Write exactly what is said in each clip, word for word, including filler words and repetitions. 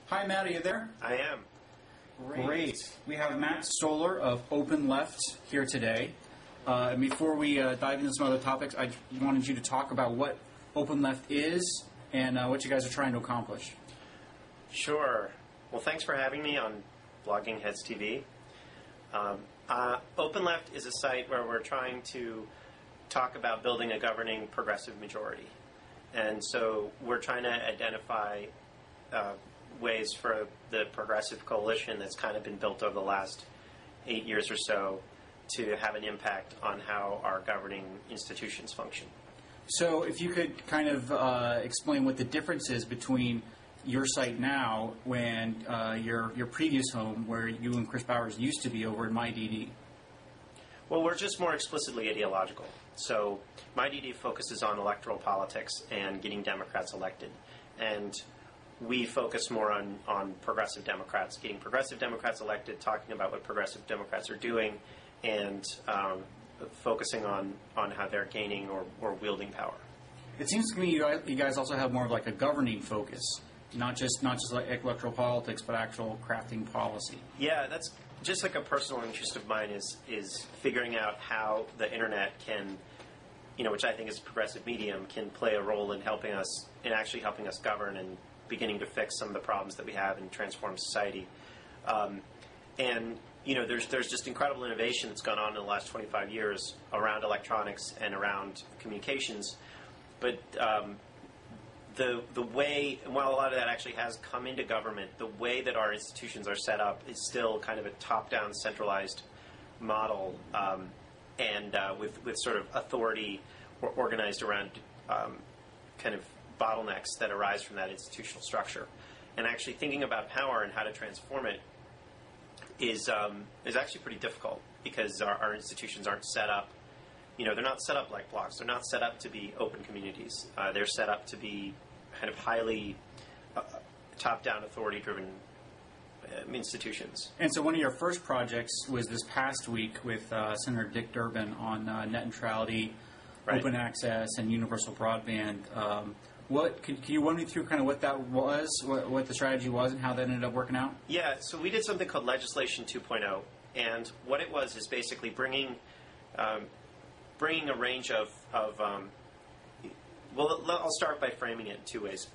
Hi, Matt, are you there? I am. Great. Great. We have Matt Stoller of OpenLeft here today. Uh, and before we uh, dive into some other topics, I wanted you to talk about what OpenLeft is and uh, what you guys are trying to accomplish. Sure. Well, thanks for having me on Blogging Heads T V. Um, uh, OpenLeft is a site where we're trying to talk about building a governing progressive majority. And so we're trying to identify uh, ways for the progressive coalition that's kind of been built over the last eight years or so to have an impact on how our governing institutions function. So if you could kind of uh, explain what the difference is between your site now when uh, your your previous home, where you and Chris Bowers used to be, over at MyDD. Well, we're just more explicitly ideological. So MyDD focuses on electoral politics and getting Democrats elected. And we focus more on, on progressive Democrats, getting progressive Democrats elected, talking about what progressive Democrats are doing, and um, focusing on, on how they're gaining or, or wielding power. It seems to me you guys, you guys also have more of like a governing focus, not just not just like electoral politics, but actual crafting policy. Yeah, that's just like a personal interest of mine is is figuring out how the internet can, you know, which I think is a progressive medium, can play a role in helping us, in actually helping us govern and beginning to fix some of the problems that we have and transform society. Um, and you know, there's there's just incredible innovation that's gone on in the last twenty-five years around electronics and around communications. But um, the the way, and while a lot of that actually has come into government, the way that our institutions are set up is still kind of a top-down, centralized model, um, and uh, with with sort of authority or organized around um, kind of bottlenecks that arise from that institutional structure. And actually thinking about power and how to transform it is um, is actually pretty difficult because our, our institutions aren't set up. You know, they're not set up like blocks. They're not set up to be open communities. Uh, they're set up to be kind of highly uh, top-down, authority-driven uh, institutions. And so one of your first projects was this past week with uh, Senator Dick Durbin on uh, net neutrality, right. open access, and universal broadband. Um, what can, can you run me through kind of what that was, what, what the strategy was, and how that ended up working out? Yeah, so we did something called Legislation two point oh, and what it was is basically bringing um, bringing a range of, of um, well, I'll start by framing it in two ways.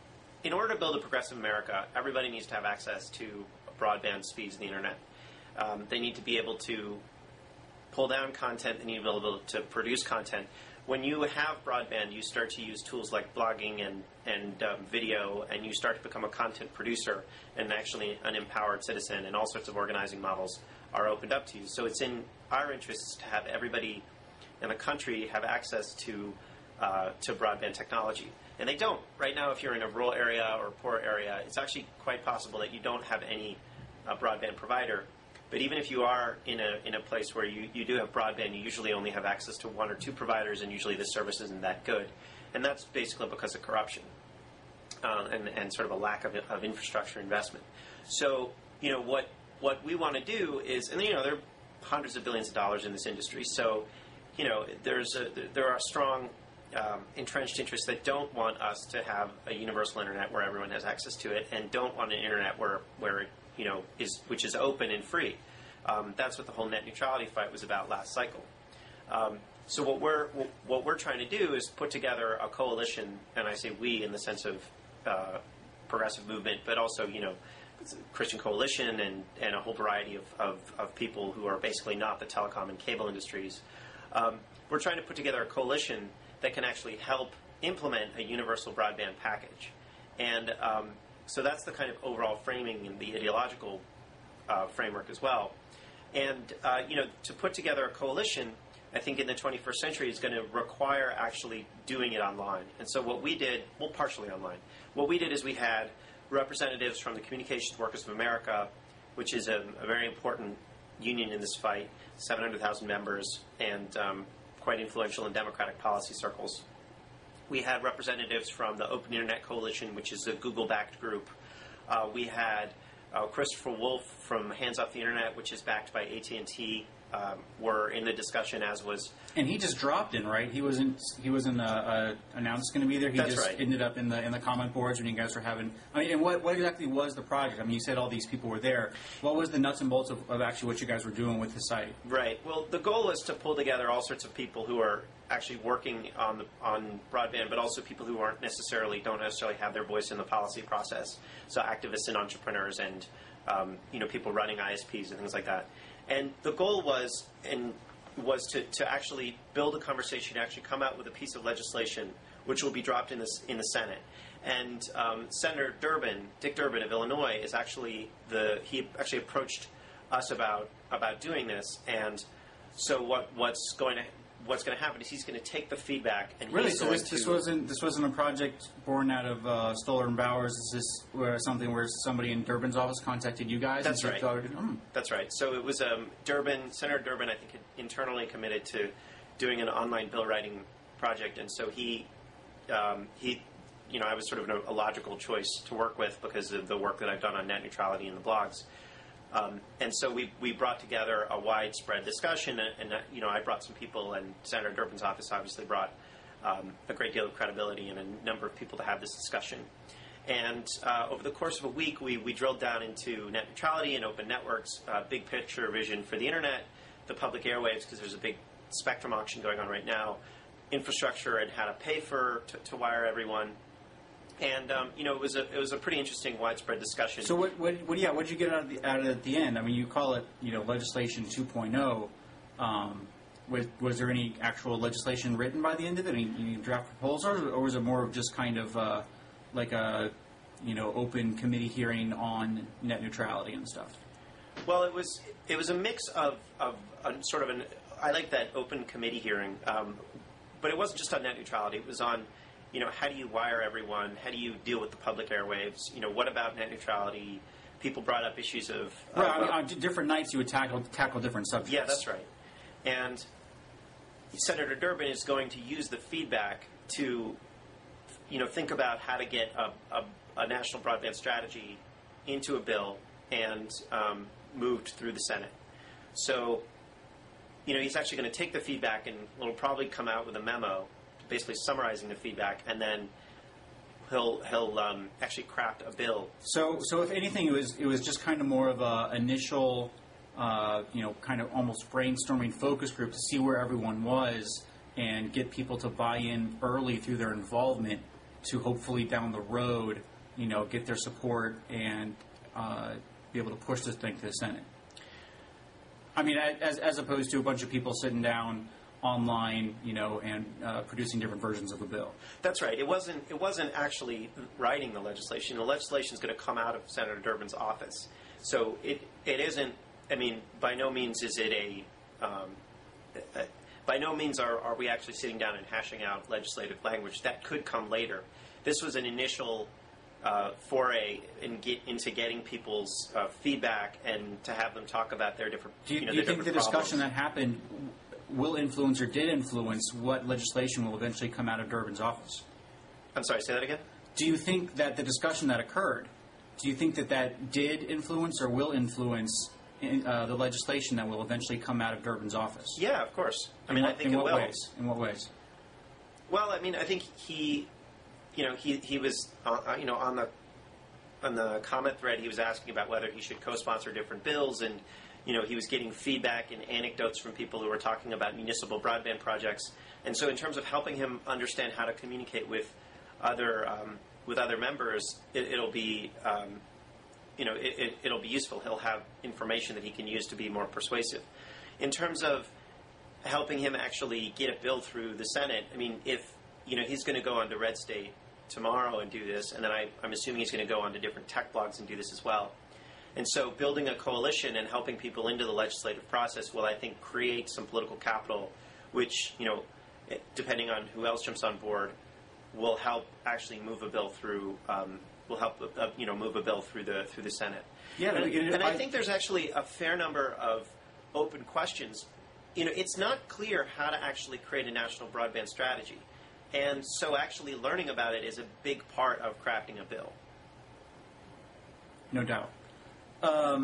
In order to build a progressive America, everybody needs to have access to broadband speeds of the internet. Um, they need to be able to pull down content. They need to be able to produce content. When you have broadband, you start to use tools like blogging and, and um, video, and you start to become a content producer and actually an empowered citizen, and all sorts of organizing models are opened up to you. So it's in our interests to have everybody in the country have access to uh, to broadband technology. And they don't. Right now, if you're in a rural area or a poor area, it's actually quite possible that you don't have any uh, broadband provider. But even if you are in a in a place where you, you do have broadband, you usually only have access to one or two providers, and usually the service isn't that good. And that's basically because of corruption uh, and, and sort of a lack of, of infrastructure investment. So, you know, what what we want to do is, and, you know, there are hundreds of billions of dollars in this industry, so, you know, there's a, there are strong um, entrenched interests that don't want us to have a universal internet where everyone has access to it, and don't want an internet where where it, you know, is which is open and free. Um, that's what the whole net neutrality fight was about last cycle. Um, so what we're what we're trying to do is put together a coalition, and I say we in the sense of uh, progressive movement, but also, you know, Christian Coalition and, and a whole variety of, of, of people who are basically not the telecom and cable industries. Um, we're trying to put together a coalition that can actually help implement a universal broadband package. And um, so that's the kind of overall framing and the ideological uh, framework as well. And, uh, you know, to put together a coalition, I think in the twenty-first century is going to require actually doing it online. And so what we did, well, partially online, what we did is we had representatives from the Communications Workers of America, which is a, a very important union in this fight, seven hundred thousand members, and um, quite influential in Democratic policy circles. We had representatives from the Open Internet Coalition, which is a Google-backed group. Uh, we had uh, Christopher Wolf from Hands Off the Internet, which is backed by A T and T, um, were in the discussion, as was. And he just dropped in, right? He wasn't. He wasn't uh, uh, announced going to be there. He That's just right. ended up in the in the comment boards when you guys were having. I mean, and what, what exactly was the project? I mean, you said all these people were there. What was the nuts and bolts of, of actually what you guys were doing with the site? Right. Well, the goal is to pull together all sorts of people who are actually working on the, on broadband, but also people who aren't necessarily don't necessarily have their voice in the policy process. So activists and entrepreneurs, and um, you know, people running I S Ps and things like that. And the goal was and was to, to actually build a conversation, actually come out with a piece of legislation which will be dropped in the in the Senate. And um, Senator Durbin, Dick Durbin of Illinois, is actually the he actually approached us about about doing this. And so what what's going to what's going to happen is he's going to take the feedback and Really, he's so going this, to this wasn't this wasn't a project born out of uh, Stoller and Bowers. Is this where something where somebody in Durbin's office contacted you guys? That's and right. said, "Hmm." That's right. So it was um, Durbin, Senator Durbin, I think, had internally committed to doing an online bill writing project, and so he, um, he, you know, I was sort of a, a logical choice to work with because of the work that I've done on net neutrality and the blogs. Um, and so we we brought together a widespread discussion, and, and uh, you know, I brought some people, and Senator Durbin's office obviously brought um, a great deal of credibility and a number of people to have this discussion. And uh, over the course of a week, we, we drilled down into net neutrality and open networks, uh, big picture vision for the internet, the public airwaves, because there's a big spectrum auction going on right now, infrastructure and how to pay for to, to wire everyone. And um, you know, it was a it was a pretty interesting widespread discussion. So what what, what yeah what did you get out of the, out of it at the end? I mean, you call it you know legislation two point oh. Um, was was there any actual legislation written by the end of it? Any, any draft proposals, or, or was it more of just kind of uh, like a you know open committee hearing on net neutrality and stuff? Well, it was it was a mix of of a, sort of an I like that open committee hearing, um, but it wasn't just on net neutrality. It was on you know how do you wire everyone? How do you deal with the public airwaves? You know what about net neutrality? People brought up issues of, Right, of I mean, on different nights you would tackle tackle different subjects. yeah, that's right. And Senator Durbin is going to use the feedback to, you know, think about how to get a, a, a national broadband strategy into a bill and um, moved through the Senate. So, you know, he's actually going to take the feedback and will probably come out with a memo, basically summarizing the feedback, and then he'll he'll um, actually craft a bill. So, so if anything, it was it was just kind of more of a initial, uh, you know, kind of almost brainstorming focus group to see where everyone was and get people to buy in early through their involvement to hopefully down the road, you know, get their support and uh, be able to push this thing to the Senate. I mean, as as opposed to a bunch of people sitting down online, you know, and uh, producing different versions of a bill. That's right. It wasn't. It wasn't actually writing the legislation. The legislation is going to come out of Senator Durbin's office. So it it isn't. I mean, by no means is it a. Um, a by no means are, are we actually sitting down and hashing out legislative language. That could come later. This was an initial uh, foray in get, into getting people's uh, feedback and to have them talk about their different. Do you, you know, do you their think the different discussion problems. that happened will influence or did influence what legislation will eventually come out of Durbin's office? I'm sorry. Say that again. Do you think that the discussion that occurred, do you think that that did influence or will influence in, uh, the legislation that will eventually come out of Durbin's office? Yeah, of course. I In mean, what, I think in it what will. ways? In what ways? Well, I mean, I think he, you know, he he was, uh, you know, on the on the comment thread, he was asking about whether he should co-sponsor different bills, and you know, he was getting feedback and anecdotes from people who were talking about municipal broadband projects. And so, in terms of helping him understand how to communicate with other um, with other members, it, it'll be, um, you know, it, it, it'll be useful. He'll have information that he can use to be more persuasive. In terms of helping him actually get a bill through the Senate, I mean, if, you know, he's going to go on to Red State tomorrow and do this, and then I, I'm assuming he's going to go on to different tech blogs and do this as well. And so building a coalition and helping people into the legislative process will, I think, create some political capital, which, you know, depending on who else jumps on board, will help actually move a bill through, um, will help, uh, you know, move a bill through the through the Senate. Yeah, and, it, and I, I think there's actually a fair number of open questions. You know, it's not clear how to actually create a national broadband strategy. And so actually learning about it is a big part of crafting a bill. No doubt. Um,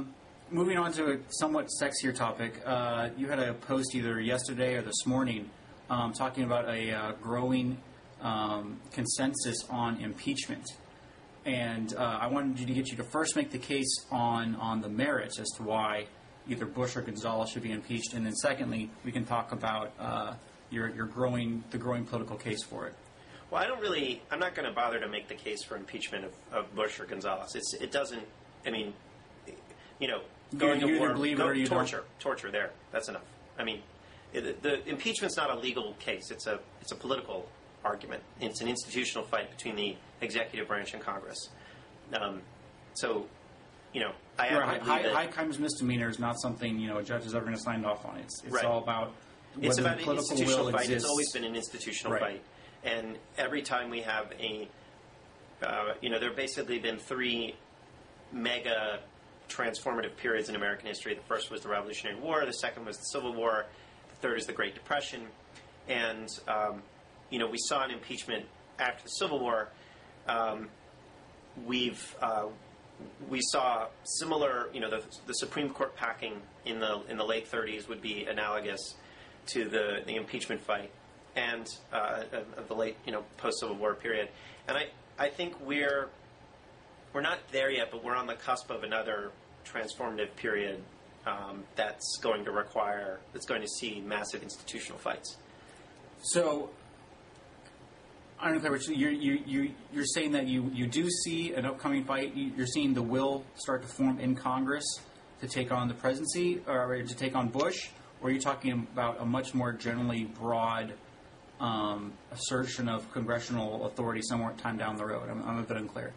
moving on to a somewhat sexier topic, uh, you had a post either yesterday or this morning um, talking about a uh, growing um, consensus on impeachment. And uh, I wanted you to get you to first make the case on, on the merits as to why either Bush or Gonzales should be impeached, and then secondly, we can talk about uh, your, your growing the growing political case for it. Well, I don't really. I'm not going to bother to make the case for impeachment of, of Bush or Gonzales. It's it doesn't. I mean, you know, going you to either war, believe it go, or you don't. torture, torture. There, that's enough. I mean, it, the impeachment's not a legal case. It's a it's a political argument. It's an institutional fight between the executive branch and Congress. Um, so, you know, I have Right, to high, believe high that crimes misdemeanor is not something, you know, a judge is ever going to sign off on. It's it's Right. all about whether it's about the an political institutional will fight. exists. It's always been an institutional Right. fight, and every time we have a, uh, you know, there have basically been three mega transformative periods in American history. The first was the Revolutionary War. The second was the Civil War. The third is the Great Depression. And um, you know, we saw an impeachment after the Civil War. Um, we've uh, we saw similar, you know, the, the Supreme Court packing in the in the late thirties would be analogous to the, the impeachment fight and uh, of, of the late, you know, post-Civil War period. And I, I think we're we're not there yet, but we're on the cusp of another transformative period um, that's going to require, that's going to see massive institutional fights. So, I don't know if you're, you you you're saying that you, you do see an upcoming fight. You- You're seeing the will start to form in Congress to take on the presidency or to take on Bush, or are you talking about a much more generally broad um, assertion of congressional authority somewhere time down the road? I'm, I'm a bit unclear.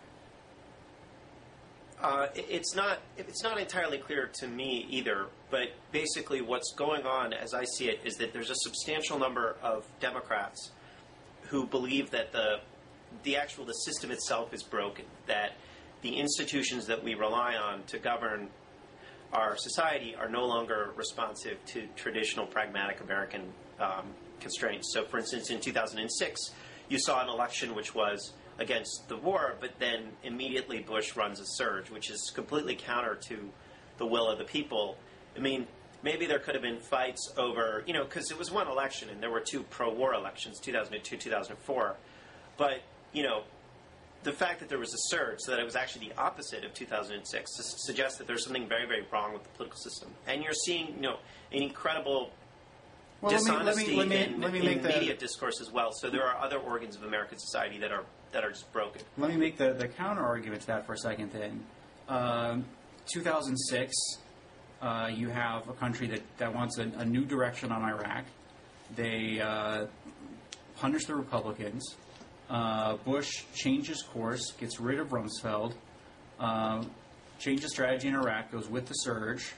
Uh, it- it's not it's not entirely clear to me either, but basically what's going on, as I see it, is that there's a substantial number of Democrats who believe that the the actual the system itself is broken, that the institutions that we rely on to govern our society are no longer responsive to traditional pragmatic American um, constraints. So, for instance, in two thousand six, you saw an election which was against the war, but then immediately Bush runs a surge, which is completely counter to the will of the people. I mean, maybe there could have been fights over, you know, because it was one election and there were two pro-war elections, two thousand two, two thousand four. But, you know, the fact that there was a surge, so that it was actually the opposite of two thousand six, su- suggests that there's something very, very wrong with the political system. And you're seeing, you know, an incredible Well, let me- let me- dishonesty let me- in, let me in make the- media discourse as well. So there are other organs of American society that are that are just broken. Let me make the, the counter argument to that for a second then. Um, two thousand six, uh, you have a country that, that wants a, a new direction on Iraq. They uh, punish the Republicans. Uh, Bush changes course, gets rid of Rumsfeld, uh, changes strategy in Iraq, goes with the surge,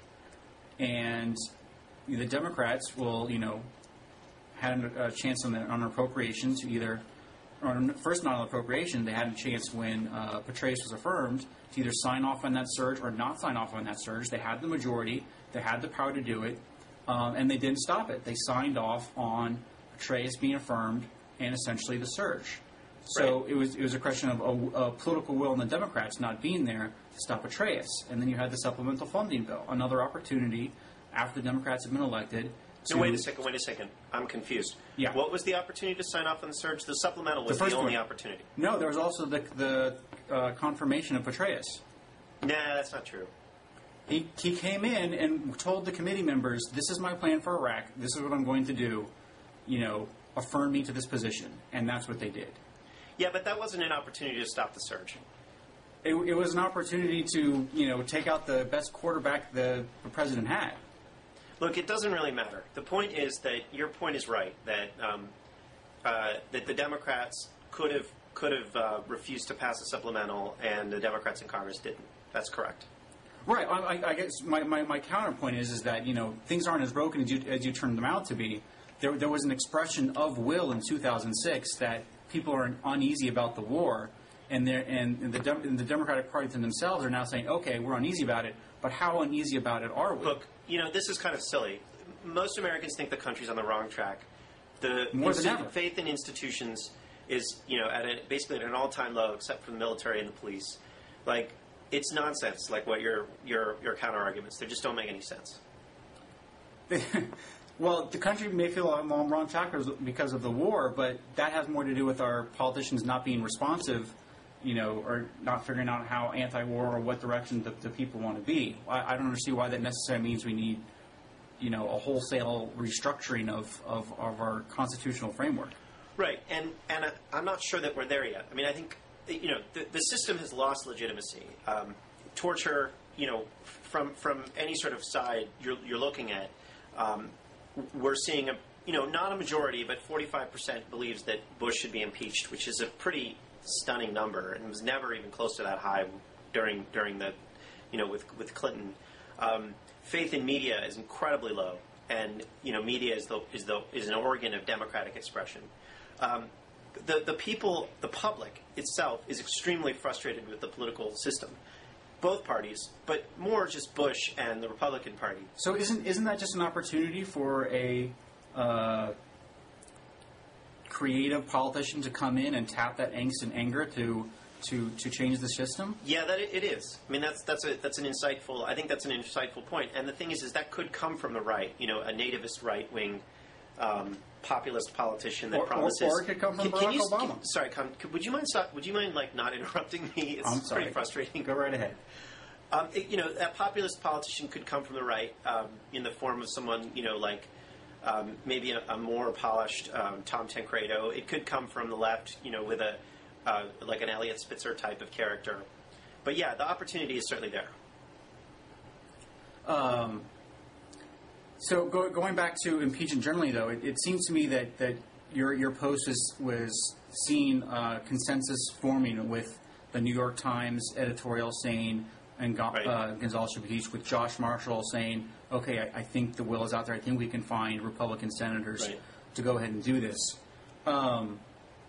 and the Democrats will, you know, had a chance on, the, on appropriations to either, or first not on appropriation, they had a chance when uh, Petraeus was affirmed to either sign off on that surge or not sign off on that surge. They had the majority, they had the power to do it, um, and they didn't stop it. They signed off on Petraeus being affirmed and essentially the surge. So Right. it was it was a question of a, a political will in the Democrats not being there to stop Petraeus. And then you had the supplemental funding bill, another opportunity after the Democrats had been elected. So to- wait a second, wait a second. I'm confused. Yeah. What was the opportunity to sign off on the surge? The supplemental was The the, first only one. opportunity. No, there was also the the uh, confirmation of Petraeus. Nah, that's not true. He, he came in and told the committee members, "This is my plan for Iraq. This is what I'm going to do. You know, affirm me to this position," and that's what they did. Yeah, but that wasn't an opportunity to stop the surge. It, it was an opportunity to, you know, take out the best quarterback the, the president had. Look, it doesn't really matter. The point is that your point is right, that um, uh, that the Democrats could have could have uh, refused to pass a supplemental, and the Democrats in Congress didn't. That's correct. Right. I, I- I guess my, my, my counterpoint is is that, you know, things aren't as broken as you as you turn them out to be. There there was an expression of will in two thousand six that people are uneasy about the war, and they and the Dem- and the Democratic Party to themselves are now saying, okay, we're uneasy about it, but how uneasy about it are we? Look, you know, this is kind of silly. Most Americans think the country's on the wrong track. The More than insti- ever. faith in institutions is, you know, at a, basically at an all-time low, except for the military and the police. Like, it's nonsense. Like what your your your counter arguments, they just don't make any sense. Well, the country may feel on the wrong track because of the war, but that has more to do with our politicians not being responsive, you know, or not figuring out how anti-war or what direction the, the people want to be. I, I don't understand why that necessarily means we need, you know, a wholesale restructuring of, of, of our constitutional framework. Right, and and uh, I'm not sure that we're there yet. I mean, I think, you know, the, the system has lost legitimacy. Um, torture, you know, from from any sort of side you're you're looking at. Um, we're seeing a, you know, not a majority, but forty-five percent believes that Bush should be impeached, which is a pretty stunning number, and was never even close to that high during during the, you know, with with Clinton. Um, faith in media is incredibly low, and you know, media is the is the is an organ of democratic expression. Um, the the people, the public itself, is extremely frustrated with the political system. Both parties, but more just Bush and the Republican Party. So isn't isn't that just an opportunity for a uh, creative politician to come in and tap that angst and anger to to, to change the system? Yeah, that it, it is. I mean, that's that's a that's an insightful. I think that's an insightful point. And the thing is, is that could come from the right. You know, a nativist right wing. Um, populist politician that or, promises. Or, or it could come from can, Barack can you, Obama. Can, sorry, come, could, would you mind? Stop, would you mind like not interrupting me? It's I'm sorry. pretty frustrating. Go right ahead. Um, it, you know, that populist politician could come from the right um, in the form of someone, you know, like um, maybe a, a more polished um, Tom Tancredo. It could come from the left, you know, with a uh, like an Elliot Spitzer type of character. But yeah, the opportunity is certainly there. Um. So go, going back to impeachment generally, though, it, it seems to me that, that your your post was was seeing uh, consensus forming with the New York Times editorial saying, and Go, right. uh, Gonzales should be impeached, with Josh Marshall saying, okay, I, I think the will is out there. I think we can find Republican senators right. to go ahead and do this. Um,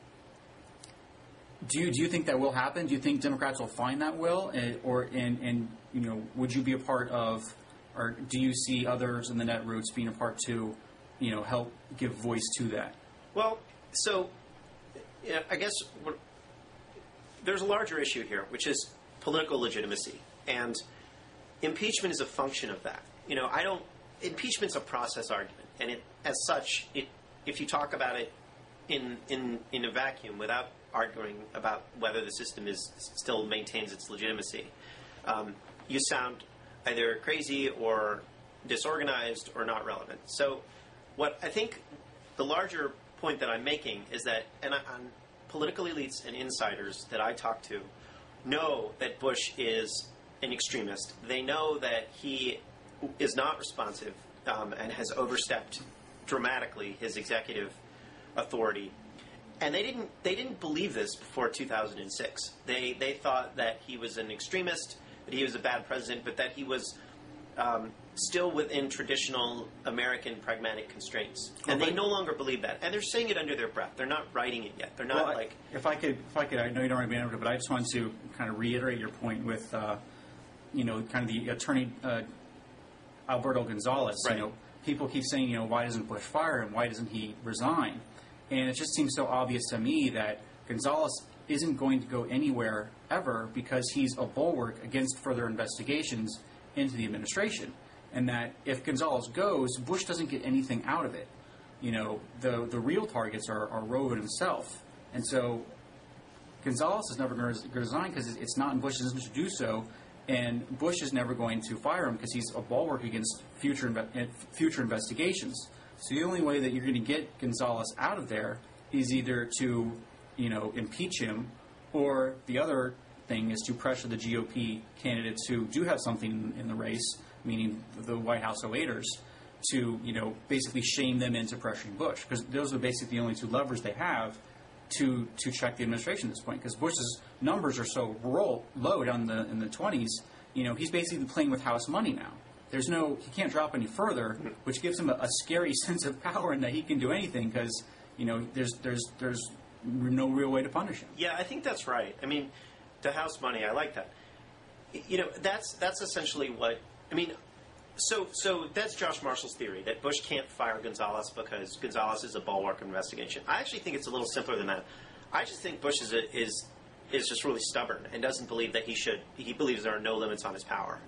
do you do you think that will happen? Do you think Democrats will find that will, and, or and and you know, would you be a part of? Or do you see others in the Netroots being a part to, you know, help give voice to that? Well, so yeah, I guess what, there's a larger issue here, which is political legitimacy, and impeachment is a function of that. You know, I don't. Impeachment's a process argument, and it, as such, it if you talk about it in in in a vacuum without arguing about whether the system is still maintains its legitimacy, um, you sound either crazy or disorganized or not relevant. So what I think the larger point that I'm making is that, and I, on political elites and insiders that I talk to know that Bush is an extremist. They know that he is not responsive um, and has overstepped dramatically his executive authority. And they didn't they didn't believe this before two thousand six. They they thought that he was an extremist, that he was a bad president, but that he was um, still within traditional American pragmatic constraints. And they no longer believe that. And they're saying it under their breath. They're not writing it yet. They're not well, like... If I could, if I could, I know you don't want to be able to, but I just wanted to kind of reiterate your point with, uh, you know, kind of the attorney, uh, Alberto Gonzales. Right. You know, people keep saying, you know, why doesn't Bush fire him? Why doesn't he resign? And it just seems so obvious to me that Gonzales isn't going to go anywhere ever because he's a bulwark against further investigations into the administration. And that if Gonzales goes, Bush doesn't get anything out of it. You know, the the real targets are, are Rove and himself. And so Gonzales is never going to resign because it's not in Bush's interest to do so. And Bush is never going to fire him because he's a bulwark against future inve- future investigations. So the only way that you're going to get Gonzales out of there is either to, you know, impeach him, or the other thing is to pressure the G O P candidates who do have something in the race, meaning the White House oh eighters, to, you know, basically shame them into pressuring Bush, because those are basically the only two levers they have to to check the administration at this point. Because Bush's numbers are so roll, low down in the in the twenties, you know, he's basically playing with House money now. There's no, he can't drop any further, which gives him a, a scary sense of power and that he can do anything because, you know, there's there's there's no real way to punish him. Yeah, I think that's right. I mean, the House money, I like that. You know, that's that's essentially what, I mean, so so that's Josh Marshall's theory, that Bush can't fire Gonzales because Gonzales is a bulwark investigation. I actually think it's a little simpler than that. I just think Bush is a, is is just really stubborn and doesn't believe that he should. He believes there are no limits on his power.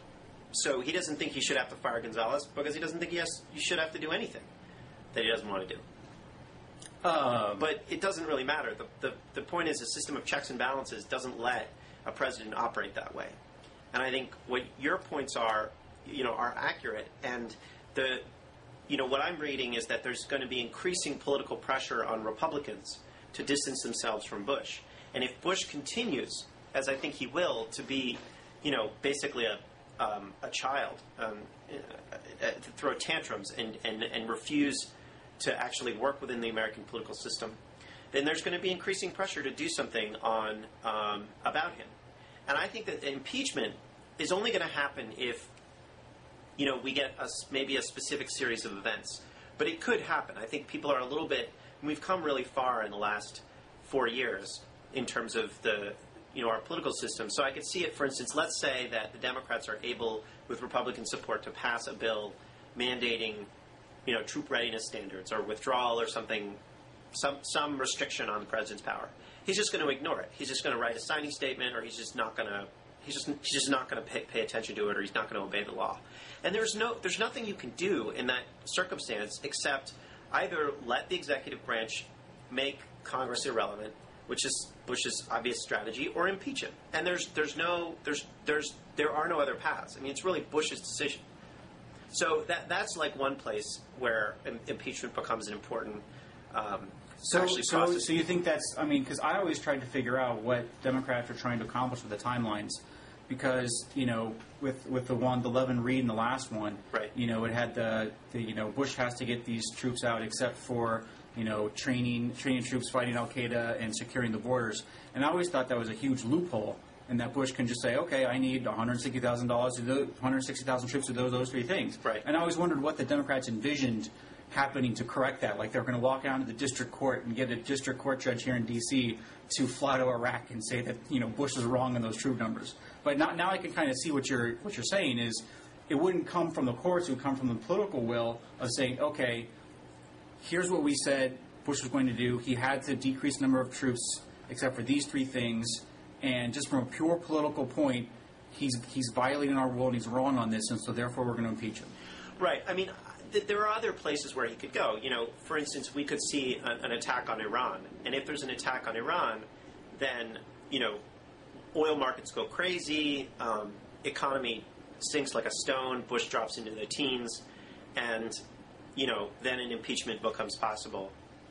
So he doesn't think he should have to fire Gonzalez because he doesn't think he has. He should have to do anything that he doesn't want to do. Um, But it doesn't really matter. The, the the point is, a system of checks and balances doesn't let a president operate that way. And I think what your points are, you know, are accurate. And the, you know, what I'm reading is that there's going to be increasing political pressure on Republicans to distance themselves from Bush. And if Bush continues, as I think he will, to be, you know, basically a um, a child, um, uh, to throw tantrums and, and, and refuse to actually work within the American political system, then there's going to be increasing pressure to do something on um, about him. And I think that impeachment is only going to happen if, you know, we get a, maybe a specific series of events. But it could happen. I think people are a little bit. We've come really far in the last four years in terms of the, you know, our political system. So I could see it. For instance, let's say that the Democrats are able, with Republican support, to pass a bill mandating, you know, troop readiness standards or withdrawal or something, some some restriction on the president's power. He's just going to ignore it. He's just going to write a signing statement, or he's just not going to. He's just he's just not going to pay, pay attention to it, or he's not going to obey the law. And there's no there's nothing you can do in that circumstance except either let the executive branch make Congress irrelevant, which is Bush's obvious strategy, or impeach him. And there's there's no there's there's there are no other paths. I mean, it's really Bush's decision. So that that's like one place where im- impeachment becomes an important. Um, So, actually so, process. so you think that's? I mean, because I always tried to figure out what Democrats are trying to accomplish with the timelines, because you know, with with the one, the Levin Reed and the last one, Right. You know, it had the, the you know Bush has to get these troops out, except for you know training training troops fighting Al Qaeda and securing the borders. And I always thought that was a huge loophole, and that Bush can just say, okay, I need one hundred sixty thousand dollars to do one hundred sixty thousand troops to do those three things. Right. And I always wondered what the Democrats envisioned happening to correct that. Like they're going to walk down to the district court and get a district court judge here in D C to fly to Iraq and say that you know Bush is wrong on those troop numbers. But now, now I can kind of see what you're what you're saying is it wouldn't come from the courts; it would come from the political will of saying, okay, here's what we said Bush was going to do. He had to decrease the number of troops except for these three things, and just from a pure political point, he's he's violating our rule and he's wrong on this, and so therefore we're going to impeach him. Right. I mean, th- there are other places where he could go. You know, for instance, we could see a- an attack on Iran. And if there's an attack on Iran, then, you know, oil markets go crazy, um, economy sinks like a stone, Bush drops into the teens, and, you know, then an impeachment becomes possible.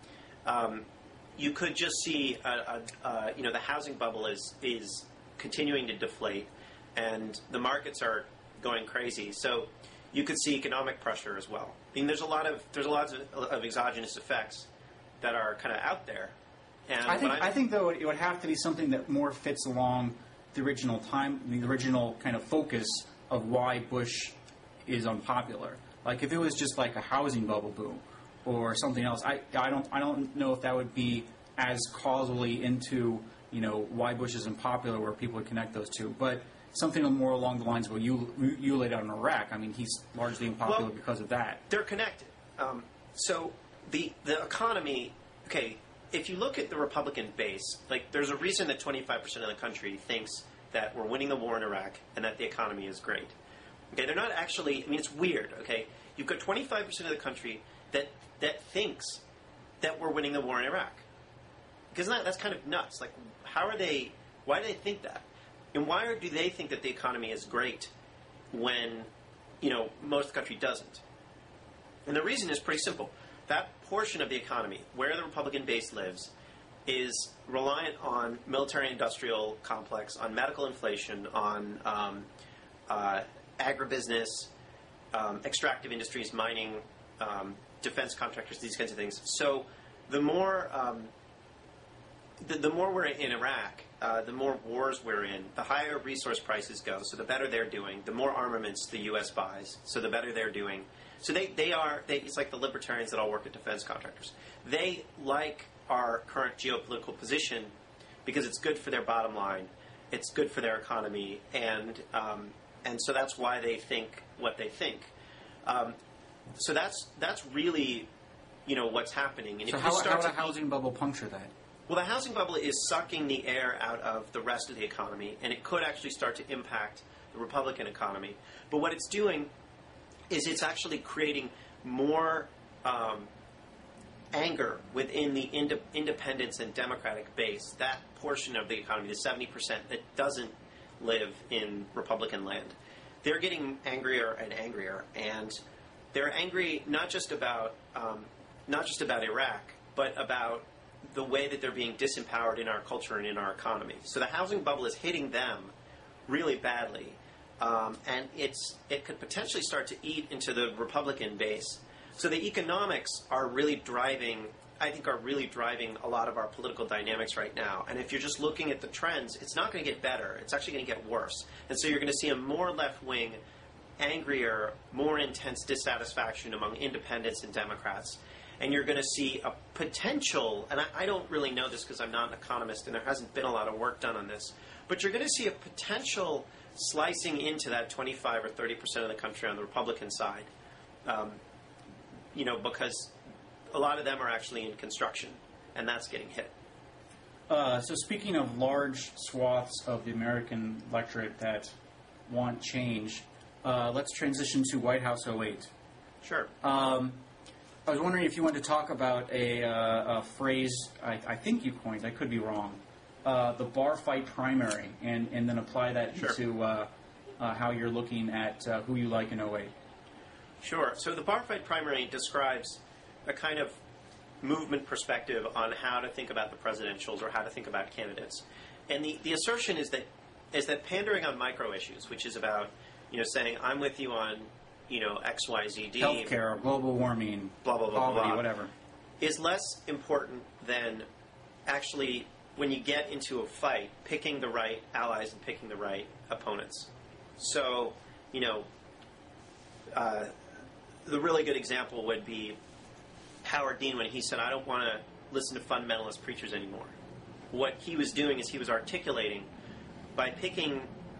Um, you could just see, a, a, a, you know, the housing bubble is is continuing to deflate, and the markets are going crazy. So you could see economic pressure as well. I mean, there's a lot of there's a lot of, of exogenous effects that are kind of out there. And I think when I think though it would have to be something that more fits along the original time, the original kind of focus of why Bush is unpopular. Like if it was just like a housing bubble boom or something else, I I don't I don't know if that would be as causally into you know why Bush is unpopular, where people would connect those two, but something more along the lines of what you you laid out in Iraq. I mean, he's largely unpopular Well, because of that. they're connected. Um, so the the economy, okay, if you look at the Republican base, like there's a reason that twenty-five percent of the country thinks that we're winning the war in Iraq and that the economy is great. Okay, they're not actually, I mean, it's weird, okay? You've got twenty-five percent of the country that, that thinks that we're winning the war in Iraq. Because that, that's kind of nuts. Like, how are they, why do they think that? And why do they think that the economy is great when, you know, most of the country doesn't? And the reason is pretty simple. That portion of the economy where the Republican base lives is reliant on military-industrial complex, on medical inflation, on um, uh, agribusiness, um, extractive industries, mining, um, defense contractors, these kinds of things. So the more um, the, the more we're in Iraq, uh, the more wars we're in, the higher resource prices go, so the better they're doing. The more armaments the U S buys, so the better they're doing. So they, they are, they, it's like the libertarians that all work at defense contractors. They like our current geopolitical position because it's good for their bottom line, it's good for their economy, and um, and so that's why they think what they think. Um, so that's that's really, you know, what's happening. And So if how, you start how would a to housing bubble puncture that? Well, the housing bubble is sucking the air out of the rest of the economy, and it could actually start to impact the Republican economy. But what it's doing is it's actually creating more um, anger within the ind- independents and Democratic base, that portion of the economy, the seventy percent that doesn't live in Republican land. They're getting angrier and angrier, and they're angry not just about um, not just about Iraq, but about the way that they're being disempowered in our culture and in our economy. So the housing bubble is hitting them really badly, um, and it's it could potentially start to eat into the Republican base. So the economics are really driving, I think, are really driving a lot of our political dynamics right now. And if you're just looking at the trends, it's not going to get better. It's actually going to get worse. And so you're going to see a more left-wing, angrier, more intense dissatisfaction among independents and Democrats. And you're going to see a potential, and I, I don't really know this because I'm not an economist and there hasn't been a lot of work done on this, but you're going to see a potential slicing into that twenty-five or thirty percent of the country on the Republican side. Um, you know, because a lot of them are actually in construction, and that's getting hit. Uh, so speaking of large swaths of the American electorate that want change, uh, let's transition to White House oh eight. Sure. Um, I was wondering if you wanted to talk about a, uh, a phrase I, I think you coined, I could be wrong, uh, the bar fight primary, and, and then apply that Sure. to uh, uh, how you're looking at uh, who you like in oh eight. Sure. So the bar fight primary describes a kind of movement perspective on how to think about the presidentials or how to think about candidates. And the, the assertion is that is that pandering on micro issues, which is about, you know, saying I'm with you on, you know, X, Y, Z, D, Healthcare, global warming, blah, blah, blah, poverty, blah, whatever, is less important than actually, when you get into a fight, picking the right allies and picking the right opponents. So, you know, uh, the really good example would be Howard Dean when he said, I don't want to listen to fundamentalist preachers anymore. What he was doing is he was articulating by picking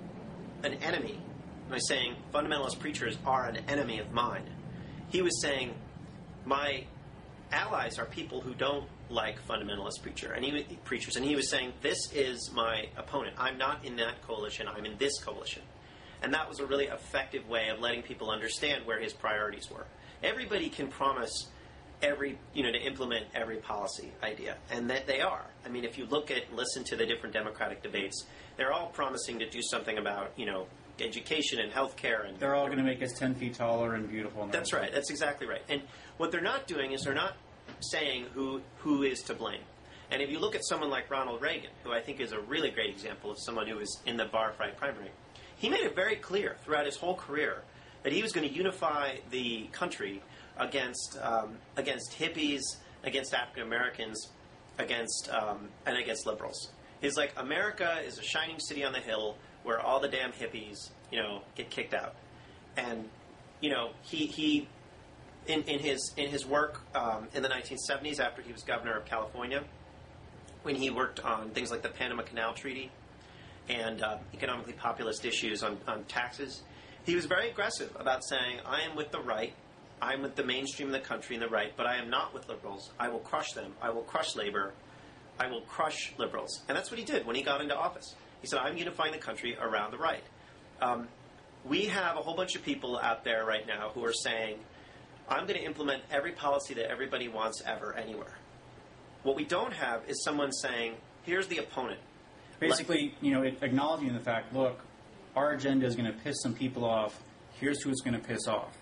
an enemy, by saying fundamentalist preachers are an enemy of mine. He was saying my allies are people who don't like fundamentalist preacher and he, preachers, and he was saying this is my opponent. I'm not in that coalition. I'm in this coalition. And that was a really effective way of letting people understand where his priorities were. Everybody can promise every, you know, to implement every policy idea, and that they are. I mean, if you look at, listen to the different Democratic debates, they're all promising to do something about, you know, education and healthcare, and they're all going to make us ten feet taller and beautiful. And that's right. That's exactly right. And what they're not doing is they're not saying who who is to blame. And if you look at someone like Ronald Reagan, who I think is a really great example of someone who was in the bar fight primary, he made it very clear throughout his whole career that he was going to unify the country against um, against hippies, against African Americans, against um, and against liberals. He's like, America is a shining city on the hill where all the damn hippies, you know, get kicked out. And you know, he he in, in his in his work um, in the nineteen seventies, after he was governor of California, when he worked on things like the Panama Canal Treaty and uh, economically populist issues on, on taxes, he was very aggressive about saying, I am with the right, I'm with the mainstream of the country and the right, but I am not with liberals. I will crush them. I will crush labor. I will crush liberals. And that's what he did when he got into office. He said, I'm unifying the country around the right. Um, we have a whole bunch of people out there right now who are saying, I'm going to implement every policy that everybody wants ever, anywhere. What we don't have is someone saying, here's the opponent. Basically, you know, acknowledging the fact, look, our agenda is going to piss some people off. Here's who it's going to piss off.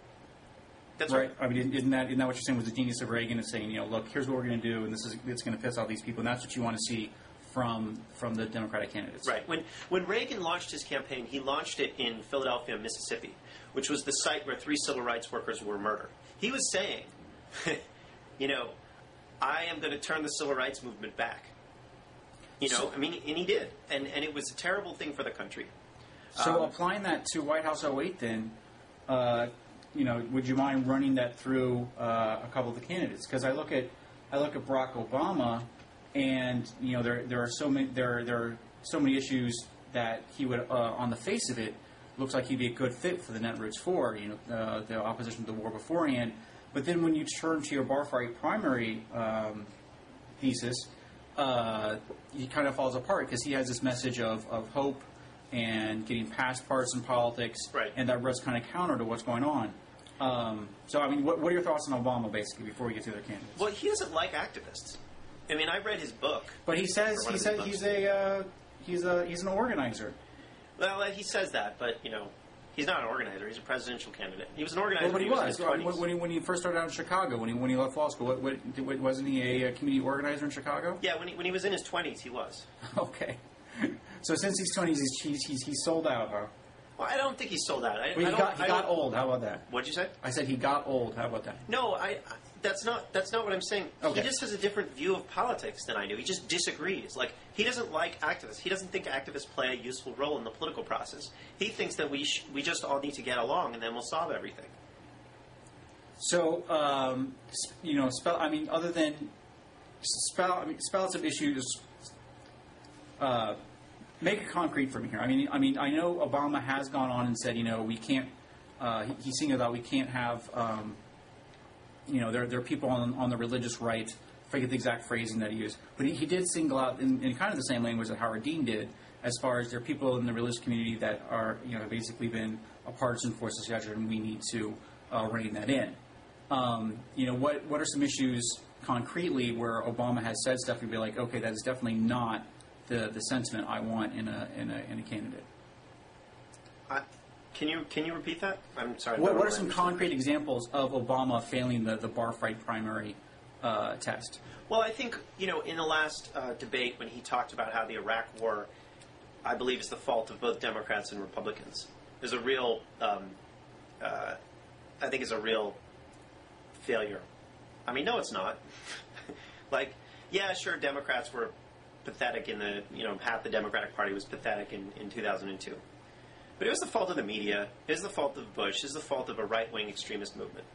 That's right. right. I mean, isn't that, isn't that what you're saying was the genius of Reagan is saying, you know, look, here's what we're going to do, and this is it's going to piss off these people, and that's what you want to see from from the Democratic candidates. Right. When when Reagan launched his campaign, he launched it in Philadelphia, Mississippi, which was the site where three civil rights workers were murdered. He was saying, you know, I am going to turn the civil rights movement back. You know, So- I mean, and he did, and and it was a terrible thing for the country. So Um, applying that to White House oh eight then, uh, you know, would you mind running that through uh, a couple of the candidates? Because I look at I look at Barack Obama, and you know there there are so many there there are so many issues that he would uh, on the face of it looks like he'd be a good fit for the Netroots for you know uh, the opposition to the war beforehand. But then when you turn to your bar fight primary um, thesis, uh, he kind of falls apart because he has this message of, of hope and getting past partisan politics, right. and that runs kind of counter to what's going on. Um, so, I mean, what, what are your thoughts on Obama, basically, before we get to the other candidates? Well, he doesn't like activists. I mean, I read his book. But he says he said he's a uh, he's a he's an organizer. Well, he says that, but you know, he's not an organizer. He's a presidential candidate. He was an organizer. Well, but he, when was, he was in when, his twenties. when, he, when he first started out in Chicago, when he when he left law school. What, what, wasn't he a, a community organizer in Chicago? Yeah, when he, when he was in his twenties, he was. Okay. So since he's twenties, he's, he's he's he's sold out, huh? Well, I don't think he's sold out. I, Well, he I don't, got he I got don't- old. How about that? What'd you say? I said he got old. How about that? No, I. I- That's not. That's not what I'm saying. Okay. He just has a different view of politics than I do. He just disagrees. Like he doesn't like activists. He doesn't think activists play a useful role in the political process. He thinks that we sh- we just all need to get along and then we'll solve everything. So, um, s- you know, spell. I mean, other than spell, I mean, spell out some issues. Uh, make it concrete for me here. I mean, I mean, I know Obama has gone on and said, you know, we can't. Uh, he, he's singled out. We can't have. Um, you know, there there are people on on the religious right. I forget the exact phrasing that he used, but he, he did single out in, in kind of the same language that Howard Dean did, as far as there are people in the religious community that are, you know, basically been a partisan force of society, and we need to uh, rein that in. Um, you know, what what are some issues concretely where Obama has said stuff and be like, okay, that is definitely not the, the sentiment I want in a in a in a candidate. I, can you can you repeat that? I'm sorry. What, I don't what are really some understand. concrete examples of Obama failing the the bar fight primary uh, test? Well, I think, you know, in the last uh, debate when he talked about how the Iraq War, I believe, is the fault of both Democrats and Republicans. There's a real, um, uh, I think, is a real failure. I mean, no, it's not. Like, yeah, sure, Democrats were pathetic in the, you know, half the Democratic Party was pathetic in, in two thousand two. But it was the fault of the media. It was the fault of Bush. It was the fault of a right-wing extremist movement.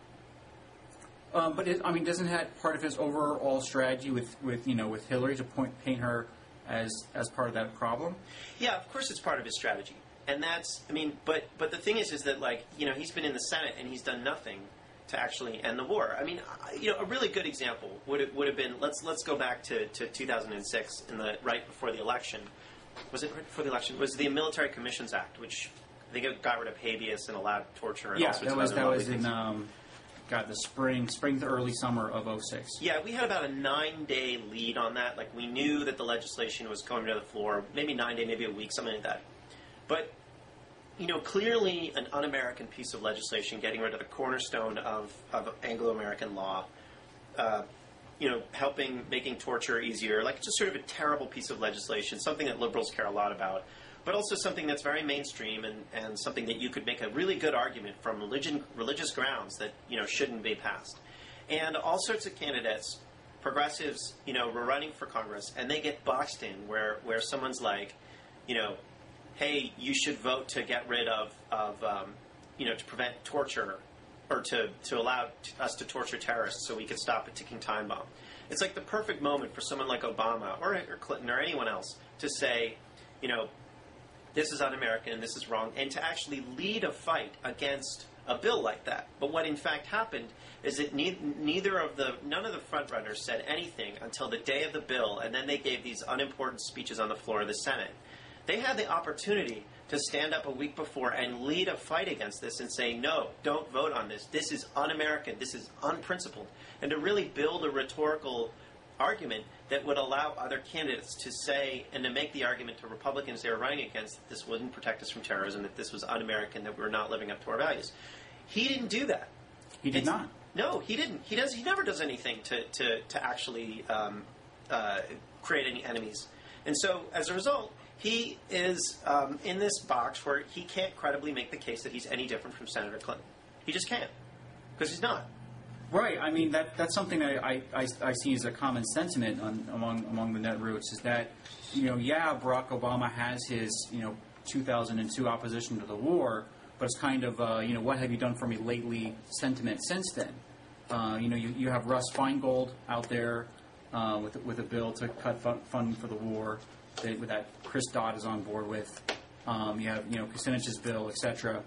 Um, but it, I mean, doesn't that part of his overall strategy with, with you know with Hillary to point paint her as as part of that problem? Yeah, of course it's part of his strategy. And that's, I mean, but but the thing is, is that, like, you know, he's been in the Senate and he's done nothing to actually end the war. I mean, I- you know, a really good example would have, would have been, let's let's go back to, to two thousand six, in the right before the election. Was it right before the election? It was the Military Commissions Act, which I think it got rid of habeas and allowed torture and Yeah, all sorts that of was other that lovely was in things. um, God the spring spring to early summer of oh six. Yeah, we had about a nine-day lead on that. Like, we knew that the legislation was coming to the floor, maybe nine day, maybe a week, something like that. But, you know, clearly an un-American piece of legislation, getting rid of the cornerstone of, of Anglo-American law, uh, you know, helping, making torture easier. Like, it's just sort of a terrible piece of legislation, something that liberals care a lot about, but also something that's very mainstream and, and something that you could make a really good argument from religion, religious grounds that, you know, shouldn't be passed. And all sorts of candidates, progressives, you know, were running for Congress, and they get boxed in where, where someone's like, you know, hey, you should vote to get rid of, of um, you know, to prevent torture or to, to allow t- us to torture terrorists so we could stop a ticking time bomb. It's like the perfect moment for someone like Obama or, or Clinton or anyone else to say, you know, this is un-American and this is wrong, and to actually lead a fight against a bill like that. But what in fact happened is that ne- neither of the, none of the frontrunners said anything until the day of the bill, and then they gave these unimportant speeches on the floor of the Senate. They had the opportunity to stand up a week before and lead a fight against this and say, no, don't vote on this. This is un-American. This is unprincipled. And to really build a rhetorical argument that would allow other candidates to say and to make the argument to Republicans they were running against that this wouldn't protect us from terrorism, that this was un-American, that we were not living up to our values. He didn't do that. He did It's- not. No, he didn't. He does. He never does anything to to, to actually um, uh, create any enemies. And so, as a result, he is um, in this box where he can't credibly make the case that he's any different from Senator Clinton. He just can't, because he's not. Right. I mean, that that's something I, I, I, I see as a common sentiment on, among among the netroots is that, you know, yeah, Barack Obama has his, you know, two thousand two opposition to the war, but it's kind of, uh, you know, what have you done for me lately sentiment since then. Uh, you know, you, you have Russ Feingold out there uh, with with a bill to cut fun, funding for the war that, that Chris Dodd is on board with. Um, you have, you know, Kucinich's bill, et cetera.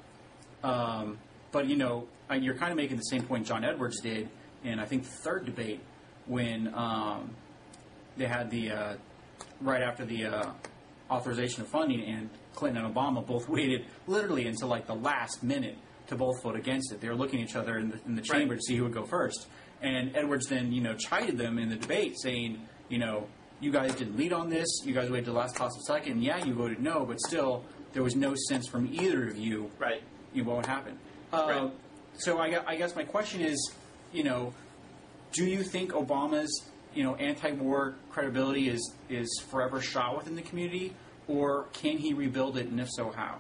Um, but, you know, uh, you're kind of making the same point John Edwards did in, I think, the third debate when um, they had the uh, right after the uh, authorization of funding, and Clinton and Obama both waited literally until like the last minute to both vote against it. They were looking at each other in the, in the chamber Right. to see who would go first. And Edwards then, you know, chided them in the debate, saying, you know, you guys didn't lead on this. You guys waited to the last possible second. Yeah, you voted no, but still, there was no sense from either of you, Right. you know, what would happen. Uh, Right. So I, gue- I guess my question is, you know, do you think Obama's, you know, anti-war credibility is is forever shot within the community, or can he rebuild it, and if so, how?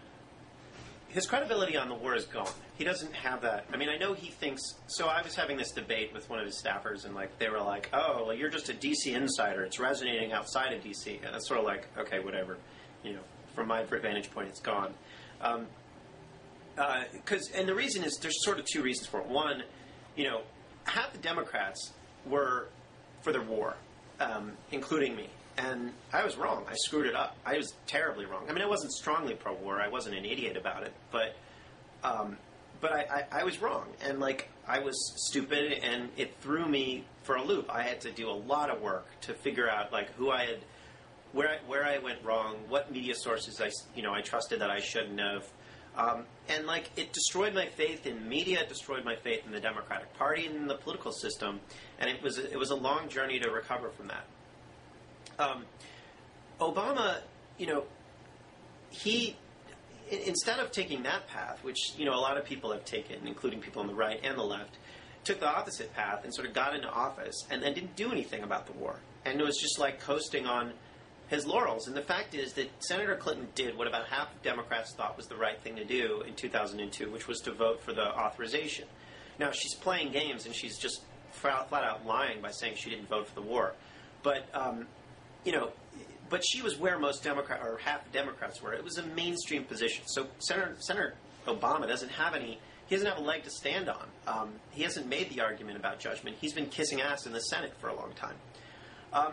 His credibility on the war is gone. He doesn't have that. I mean, I know he thinks. So I was having this debate with one of his staffers, and like they were like, "Oh, well, you're just a D C insider. It's resonating outside of D C." And it's sort of like, okay, whatever. You know, from my vantage point, it's gone. Um, because and the reason is there's sort of two reasons for it. One, you know, half the Democrats were for the war, um, including me. And I was wrong. I screwed it up. I was terribly wrong. I mean, I wasn't strongly pro-war. I wasn't an idiot about it. But um, but I, I, I was wrong. And, like, I was stupid, and it threw me for a loop. I had to do a lot of work to figure out, like, who I had, where I, where I went wrong, what media sources I, you know, I trusted that I shouldn't have. Um, and, like, it destroyed my faith in media, it destroyed my faith in the Democratic Party and in the political system. And it was it was a long journey to recover from that. Um, Obama, you know, he, i- instead of taking that path, which, you know, a lot of people have taken, including people on the right and the left, took the opposite path and sort of got into office and then didn't do anything about the war. And it was just like coasting on his laurels. And the fact is that Senator Clinton did what about half of Democrats thought was the right thing to do in two thousand two, which was to vote for the authorization. Now, she's playing games and she's just flat, flat out lying by saying she didn't vote for the war. But, um, you know, but she was where most Democrat or half the Democrats were. It was a mainstream position. So Senator, Senator Obama doesn't have any. He doesn't have a leg to stand on. Um, he hasn't made the argument about judgment. He's been kissing ass in the Senate for a long time. Um,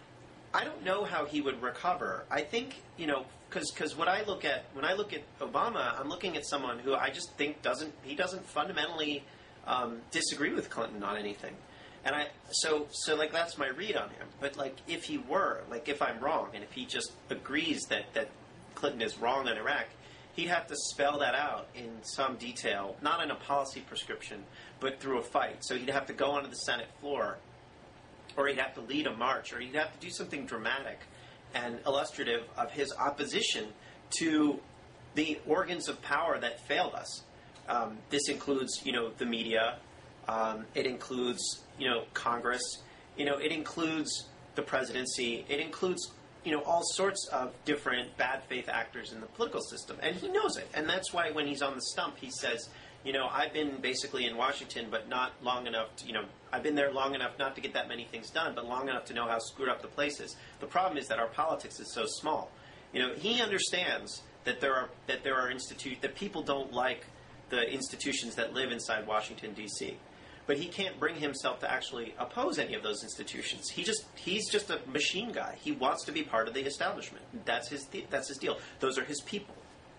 I don't know how he would recover. I think, you know, because what I look at when I look at Obama, I'm looking at someone who I just think doesn't he doesn't fundamentally um, disagree with Clinton on anything. And I so so like that's my read on him. But like if he were, like if I'm wrong, and if he just agrees that, that Clinton is wrong on Iraq, he'd have to spell that out in some detail, not in a policy prescription, but through a fight. So he'd have to go onto the Senate floor, or he'd have to lead a march, or he'd have to do something dramatic and illustrative of his opposition to the organs of power that failed us. Um, this includes, you know, the media. Um, it includes, you know, Congress. You know, it includes the presidency. It includes, you know, all sorts of different bad faith actors in the political system. And he knows it. And that's why when he's on the stump, he says, you know, I've been basically in Washington, but not long enough to, you know, I've been there long enough not to get that many things done, but long enough to know how screwed up the place is. The problem is that our politics is so small. You know, he understands that there are that there are institu- that people don't like the institutions that live inside Washington, D C, but he can't bring himself to actually oppose any of those institutions. He just he's just a machine guy. He wants to be part of the establishment. That's his th- that's his deal. Those are his people.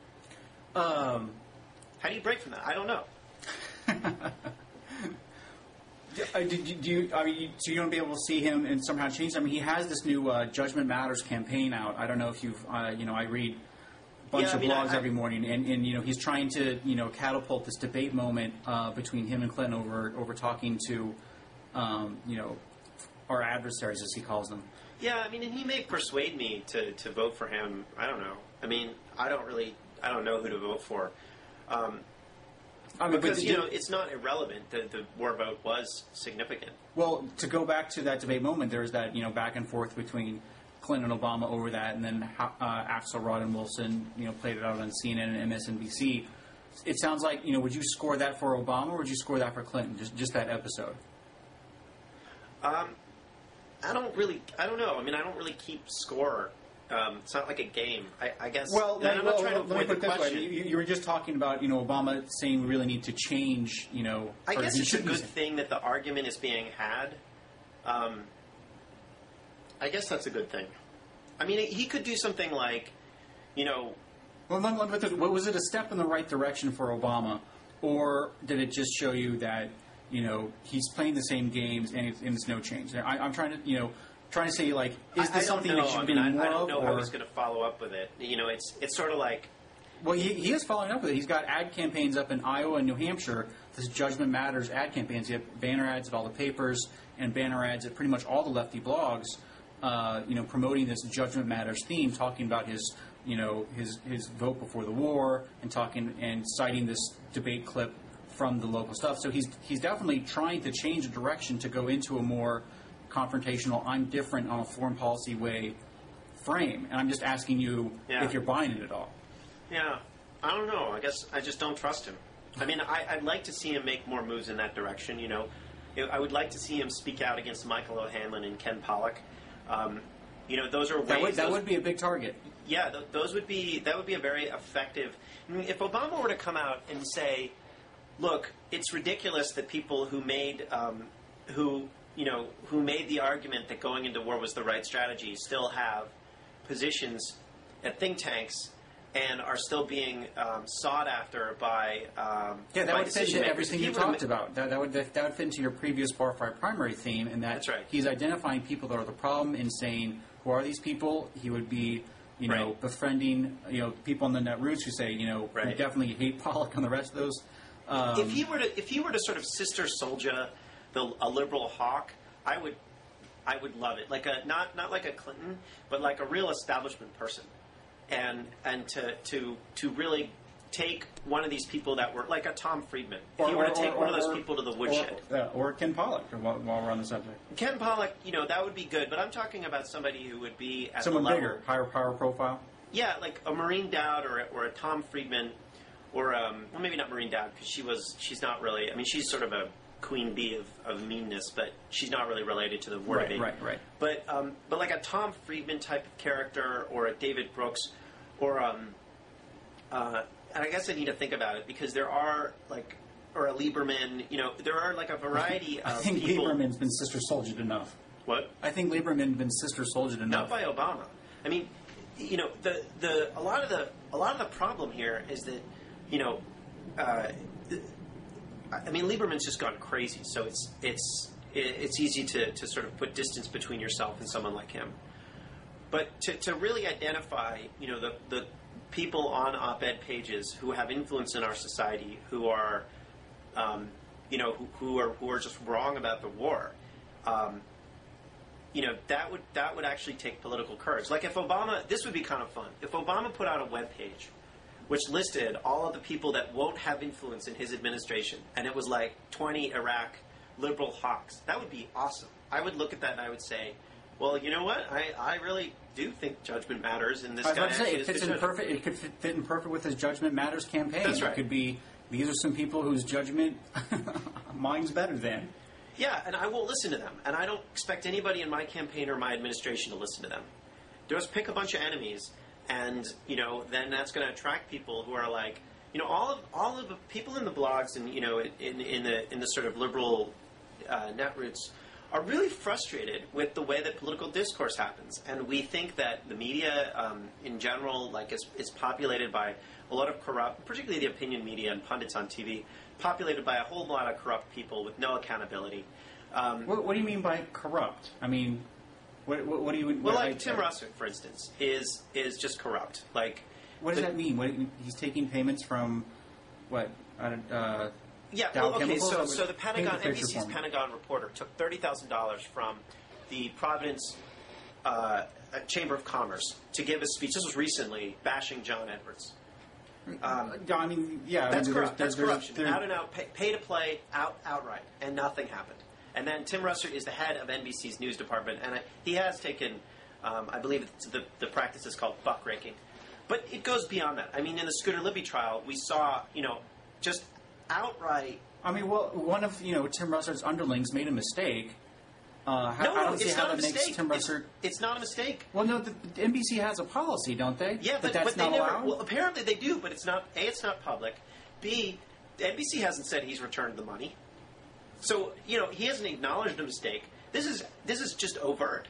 Um, How do you break from that? I don't know. Uh, do, do do you? I mean, you- so you don't be able to see him and somehow change. I mean, he has this new uh, Judgment Matters campaign out. I don't know if you've, uh, you know, I read a bunch Yeah, I of mean, blogs I- I- every morning, and, and you know, he's trying to, you know, catapult this debate moment uh, between him and Clinton over over talking to, um, you know, our adversaries, as he calls them. Yeah, I mean, and he may persuade me to, to vote for him. I don't know. I mean, I don't really, I don't know who to vote for. Um, I mean, because, but you know, it's not irrelevant. The, the war vote was significant. Well, to go back to that debate moment, there was that, you know, back and forth between Clinton and Obama over that, and then uh, Axelrod and Wilson, you know, played it out on C N N and M S N B C. It sounds like, you know, would you score that for Obama, or would you score that for Clinton? Just just that episode. Um, I don't really, I don't know. I mean, I don't really keep score. Um, it's not like a game. I, I guess. Well, and let, I'm not well, trying to let me avoid put it the this question. way: you, you were just talking about, you know, Obama saying we really need to change, you know. I or guess he it's a should good use it. thing that the argument is being had. Um, I guess that's a good thing. I mean, he could do something like, you know, Well, let, let me put this, what, was it a step in the right direction for Obama, or did it just show you that, you know, he's playing the same games and it's, and it's no change? I, I'm trying to, you know, trying to say, like, is I, this I something don't know. that should I be mean, more I, I don't of? know or, how he's going to follow up with it. You know, it's it's sort of like. Well, he, he is following up with it. He's got ad campaigns up in Iowa and New Hampshire. This Judgment Matters ad campaigns. He have banner ads at all the papers and banner ads at pretty much all the lefty blogs. Uh, you know, promoting this Judgment Matters theme, talking about his, you know, his his vote before the war, and talking and citing this debate clip from the local stuff. So he's he's definitely trying to change the direction to go into a more confrontational, I'm different on a foreign policy way frame. And I'm just asking you Yeah. if you're buying it at all. Yeah, I don't know. I guess I just don't trust him. I mean, I, I'd like to see him make more moves in that direction. You know, I would like to see him speak out against Michael O'Hanlon and Ken Pollack. Um, you know, those are ways. That would, that those, would be a big target. Yeah, th- those would be that would be a very effective. I mean, if Obama were to come out and say, "Look, it's ridiculous that people who made um, who you know who made the argument that going into war was the right strategy still have positions at think tanks." And are still being um, sought after by um, Yeah, that by would fit decision into makers. everything If he you were to talked ma- about. That, that would that, that would fit into your previous bar fight primary theme, and that That's right. he's identifying people that are the problem and saying, who are these people? He would be, you know, Right. befriending, you know, people on the Netroots who say, you know, we Right. definitely hate Pollock and the rest of those. Um, if he were to if he were to sort of sister soldier the a liberal hawk, I would I would love it. Like a not not like a Clinton, but like a real establishment person, and and to to to really take one of these people that were like a Tom Friedman. If you were to take one of those or- people to the or- woodshed. yeah, or Ken Pollock, while, while we're on the subject. Ken Pollack, you know, that would be good, but I'm talking about somebody who would be at Someone the level, bigger, higher power profile. Yeah, like a Maureen Dowd or a, or a Tom Friedman, or um, well, maybe not Maureen Dowd because she was she's not really. I mean, she's sort of a queen bee of, of meanness, but she's not really related to the word Right, bee. right, right. But um, but like a Tom Friedman type of character, or a David Brooks, or um, uh, and I guess I need to think about it because there are like, or a Lieberman. You know, there are like a variety I of think people. Lieberman's been sister soldiered enough. What? I think Lieberman's been sister soldiered enough. Not by Obama. I mean, you know, the the a lot of the a lot of the problem here is that, you know, uh, I mean, Lieberman's just gone crazy. So it's it's it's easy to, to sort of put distance between yourself and someone like him. But to, to really identify, you know, the the people on op-ed pages who have influence in our society, who are, um, you know, who, who are who are just wrong about the war. Um, You know, that would that would actually take political courage. Like if Obama, this would be kind of fun. If Obama put out a web page which listed all of the people that won't have influence in his administration, and it was like twenty Iraq liberal hawks, that would be awesome. I would look at that and I would say, well, you know what? I, I really do think judgment matters, and this I was guy about to say actually it is fits good in judgment. perfect. It could fit, fit in perfect with his Judgment Matters campaign. That's right. It could be these are some people whose judgment mine's better than. Yeah, and I won't listen to them. And I don't expect anybody in my campaign or my administration to listen to them. Just pick a bunch of enemies, and you know, then that's going to attract people who are like, you know, all of all of the people in the blogs and you know, in in the in the sort of liberal uh, netroots are really frustrated with the way that political discourse happens, and we think that the media um, in general, like, is is populated by a lot of corrupt, particularly the opinion media and pundits on T V, populated by a whole lot of corrupt people with no accountability. Um, What, what do you mean by corrupt? I mean, what, what, what do you? well, what, like I- Tim I- Russert, for instance, is is just corrupt. Like, What does the- that mean? What, he's taking payments from what? Uh, uh, Yeah, Dow well, okay, Chemicals? so, Or so the paint Pentagon, the picture NBC's for me. Pentagon reporter took thirty thousand dollars from the Providence uh, Chamber of Commerce to give a speech. This was recently, bashing John Edwards. Um, yeah, I mean, yeah, I That's mean, there's- corrupt. That's there's- corruption. there's- Out and out, pay, pay to play, out outright, and nothing happened. And then Tim Russert is the head of N B C's news department, and I, he has taken, um, I believe it's the, the practice is called buck raking. But it goes beyond that. I mean, in the Scooter Libby trial, we saw, you know, just outright. I mean, well, one of you know Tim Russert's underlings made a mistake. Uh, how, No, I don't see it's how not a that makes mistake. Tim It's, Russert. it's not a mistake. Well, no, the, the N B C has a policy, don't they? Yeah, that but, that's but they not never. allowed. Well, apparently they do, but it's not. A, it's not public. B, N B C hasn't said he's returned the money. So you know he hasn't acknowledged a mistake. This is this is just overt.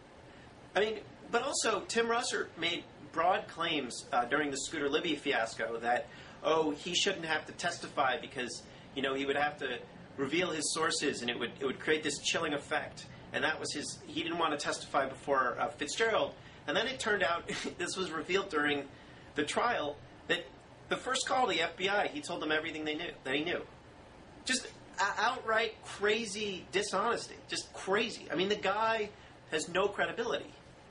I mean, but also Tim Russert made broad claims uh, during the Scooter Libby fiasco that oh he shouldn't have to testify because you know he would have to reveal his sources and it would it would create this chilling effect. and that was his. He didn't want to testify before uh, Fitzgerald, and then it turned out this was revealed during the trial that the first call to the F B I, he told them everything they knew that he knew. Just uh, outright crazy dishonesty, just crazy. I mean, the guy has no credibility.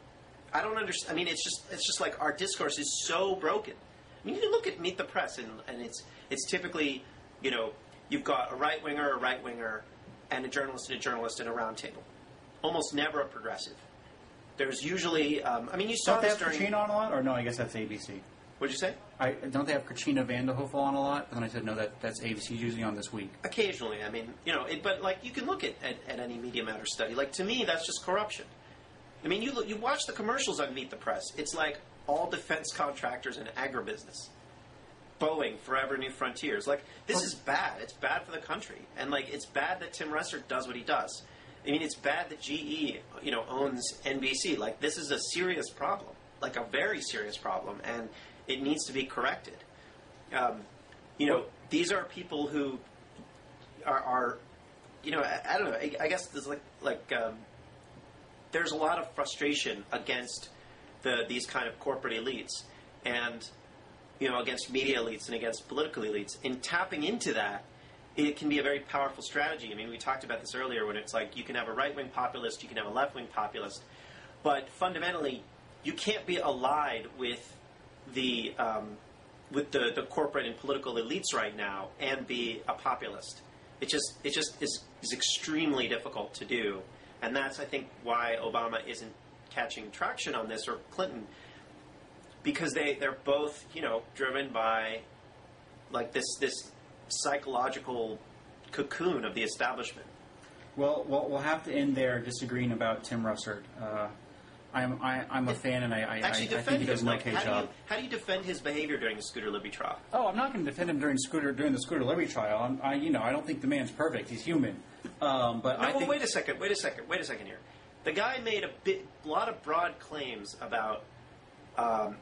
I don't understand. I mean, it's just it's just like our discourse is so broken. I mean, you can look at Meet the Press, and, and it's it's typically, you know, you've got a right winger, a right winger, and a journalist and a journalist in a round table. Almost never a progressive. There's usually, um, I mean, you saw Don't they this have during. Kachina on a lot? Or no, I guess that's A B C. What'd you say? I, don't they have Katrina Vanderhoef on a lot? And then I said, no, that, that's A B C usually on This Week. Occasionally, I mean, you know, it, but like you can look at, at, at any Media Matters study. Like to me, that's just corruption. I mean, you look, you watch the commercials on Meet the Press. It's like all defense contractors and agribusiness. Boeing, Forever New Frontiers. Like, this is bad. It's bad for the country. And, like, it's bad that Tim Russert does what he does. I mean, it's bad that G E, you know, owns N B C. Like, this is a serious problem. Like, a very serious problem. And it needs to be corrected. Um, you know, these are people who are, are you know, I, I don't know. I, I guess there's, like, like um, there's a lot of frustration against the these kind of corporate elites. And you know, against media elites and against political elites. In tapping into that, it can be a very powerful strategy. I mean, we talked about this earlier when it's like you can have a right-wing populist, you can have a left-wing populist, but fundamentally, you can't be allied with the um, with the, the corporate and political elites right now and be a populist. It just it just is, is extremely difficult to do, and that's I think why Obama isn't catching traction on this, or Clinton. Because they, they're both, you know, driven by, like, this this psychological cocoon of the establishment. Well, we'll, we'll have to end there disagreeing about Tim Russert. Uh, I'm I, I'm a fan, and I, I, Actually, I, I defend think he does him. an Like, okay how, job. do you, how do you defend his behavior during the Scooter Libby trial? Oh, I'm not going to defend him during Scooter during the Scooter Libby trial. I'm, I, you know, I don't think the man's perfect. He's human. Um, but No, I well, think wait a second. Wait a second. Wait a second here. The guy made a bit, lot of broad claims about um,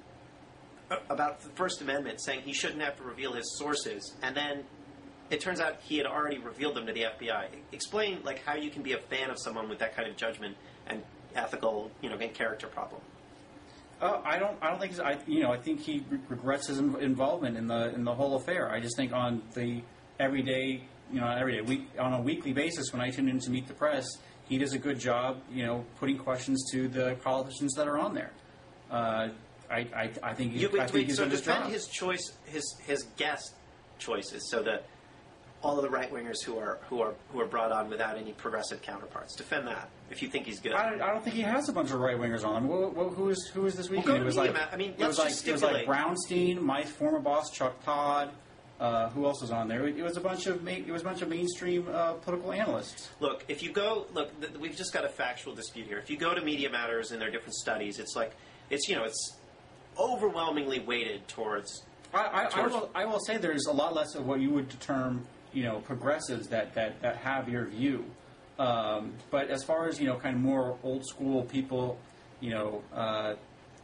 about the First Amendment, saying he shouldn't have to reveal his sources, and then it turns out he had already revealed them to the F B I. Explain, like, how you can be a fan of someone with that kind of judgment and ethical, you know, and character problem. Uh, I don't. I don't think. I. You know. I think he re- regrets his in- involvement in the in the whole affair. I just think on the everyday, you know, every day, week on a weekly basis, when I tune in to Meet the Press, he does a good job, you know, putting questions to the politicians that are on there. Uh, I, I, I think. He, You, wait, I think wait, he's so done his defend job. his choice, his his guest choices. So that all of the right wingers who are who are who are brought on without any progressive counterparts. Defend that if you think he's good. I don't, I don't think he has a bunch of right wingers on him. Well, well, who is who is this weekend? go to it was Media like Ma- I mean, it let's was like just it was like stipulate. Brownstein, my former boss Chuck Todd. Uh, who else was on there? It was a bunch of ma- it was a bunch of mainstream uh, political analysts. Look, if you go, look, th- we've just got a factual dispute here. If you go to Media Matters and their different studies, it's like, it's, you know, it's overwhelmingly weighted towards. I, I, I, towards will, I will say there's a lot less of what you would term, you know, progressives that, that, that have your view. Um, but as far as, you know, kind of more old school people, you know, uh,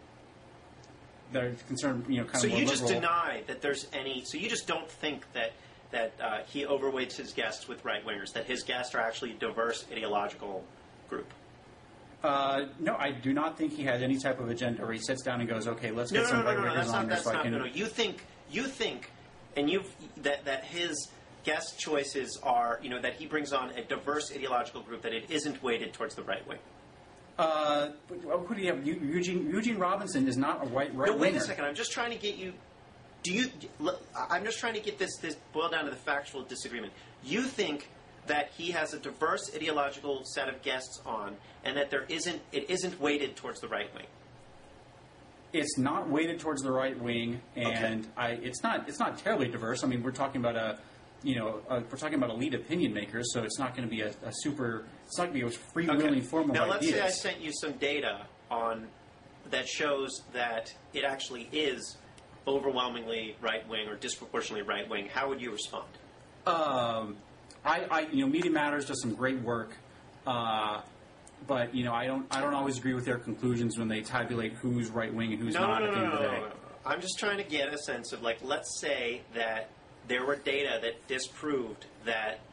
that are concerned, you know, kind so of more you just liberal. deny that there's any. So you just don't think that that uh, he overweights his guests with right wingers. That his guests are actually a diverse ideological group. Uh, no, I do not think he has any type of agenda where he sits down and goes, okay, let's No, get no, some no, right no, no, wingers that's on not. here That's so I not. can. No, no. You think. You think, and you've that that his guest choices are, you know, that he brings on a diverse ideological group. That it isn't weighted towards the right wing. Uh, who do you have? Eu- Eugene Eugene Robinson is not a white right No, wait winger. a second. I'm just trying to get you. Do you? look, I'm just trying to get this this boiled down to the factual disagreement. You think that he has a diverse ideological set of guests on, and that there isn't it isn't weighted towards the right wing. It's not weighted towards the right wing, and Okay. I, it's not it's not terribly diverse. I mean, we're talking about a, you know, a, we're talking about elite opinion makers, so it's not going to be a, a super. It's not going to be a freewheeling form of Now, let's ideas. say I sent you some data on that shows that it actually is overwhelmingly right wing or disproportionately right wing. How would you respond? Um, I, I, you know, Media Matters does some great work, uh, but you know, I don't, I don't always agree with their conclusions when they tabulate who's right wing and who's No, not no, at no, the no, end of the no, day. no, no. I'm just trying to get a sense of, like, let's say that there were data that disproved that